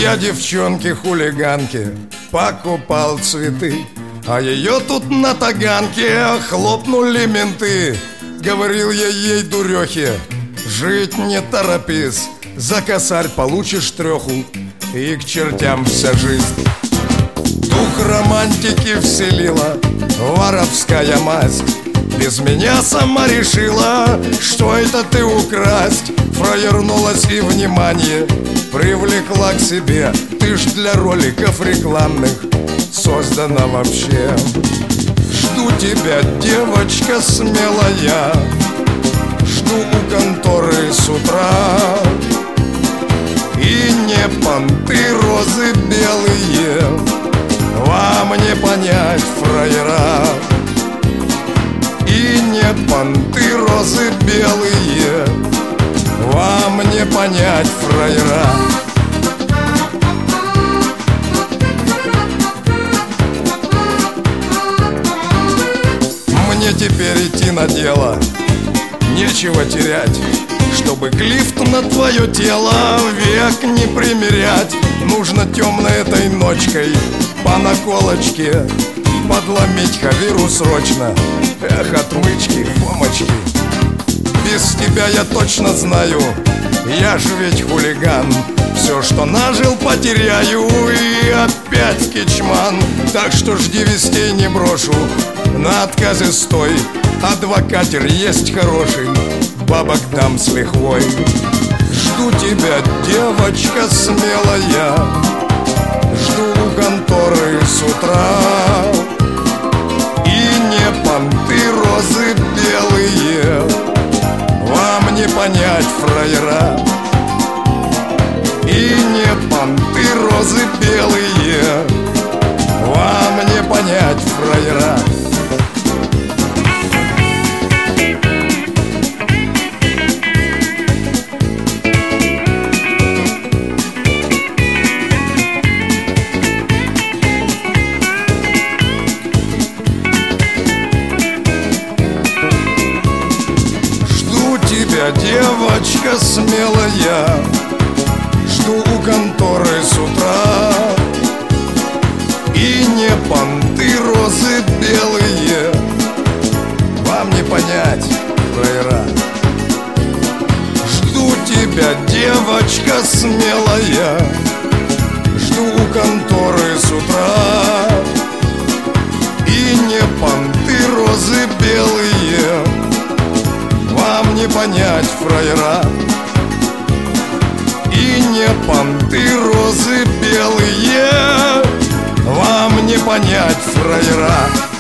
Я девчонке хулиганке покупал цветы, а ее тут на таганке хлопнули менты. Говорил я ей, дурехе, жить не торопись, за косарь получишь треху, и к чертям вся жизнь. Дух романтики вселила воровская масть. Без меня сама решила, что это ты украсть. Фраернулась и внимание привлекла к себе. Ты ж для роликов рекламных создана вообще. Жду тебя, девочка смелая, жду у конторы с утра. И не понты, розы белые, вам не понять, фраера. И не понты, розы белые, вам не понять, фраера. Мне теперь идти на дело, нечего терять. Чтобы клифт на твое тело век не примерять, нужно темной этой ночкой по наколочке подломить Хавиру срочно. Эх, отмычки, помочки. Без тебя я точно знаю, я ж ведь хулиган. Все, что нажил, потеряю, и опять кичман. Так что жди вестей, не брошу, на отказе стой. Адвокатер есть хороший, бабок дам с лихвой. Жду тебя, девочка смелая, жду у конторы с утра. И не понты, розы белые, вам не понять, фраера. И не понты, розы белые, вам не понять, фраера. Девочка смелая, жду у конторы с утра. И не понты, розы белые, вам не понять, фраера. Жду тебя, девочка смелая, жду у конторы с утра. И не понты, розы белые, вам не понять, фраера. И не понты, розы белые, вам не понять, фраера.